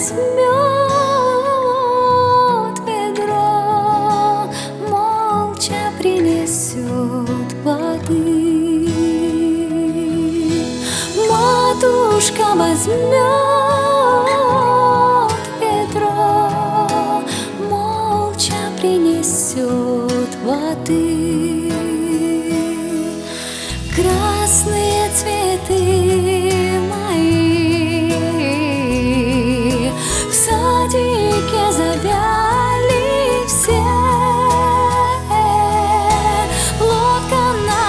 возьмет ведро, молча принесет воды. Матушка возьмет ведро, молча принесет воды. Красные цветы мои в садике завяли все. Лодка на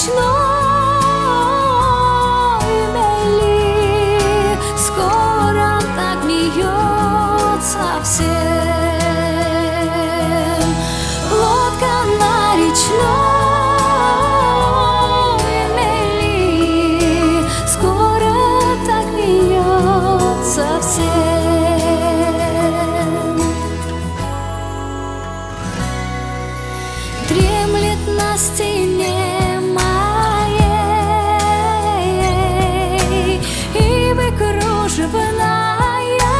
речной мели скоро так гниется всем. Лодка на речной дремлет на стене моей и выкруживная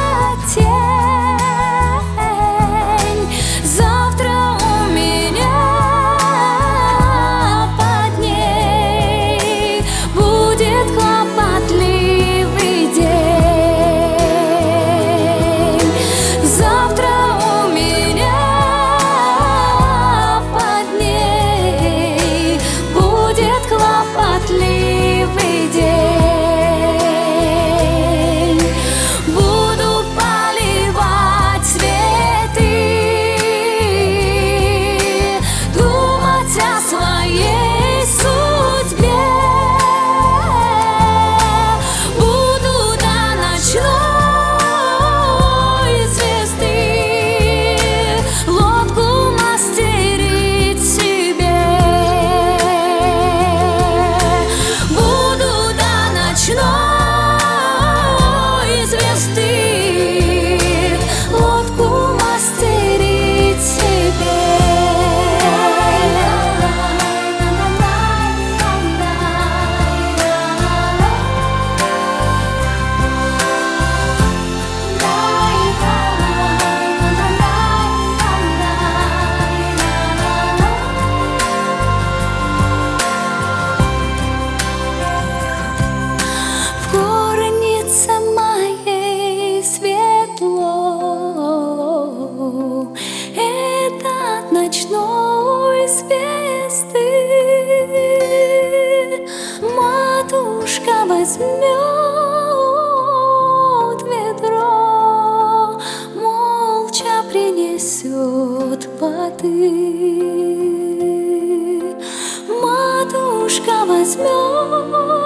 тень. Завтра у меня под ней будет хлопотливый день. Завтра у меня хлопотливый день. Буду поливать цветы, думать о своей судьбе. Буду до ночной звезды лодку мастерить себе. Ночной звезды лодку мастерить себе. Ночной звезды матушка возьмет ведро, молча принесет воды. Матушка возьмет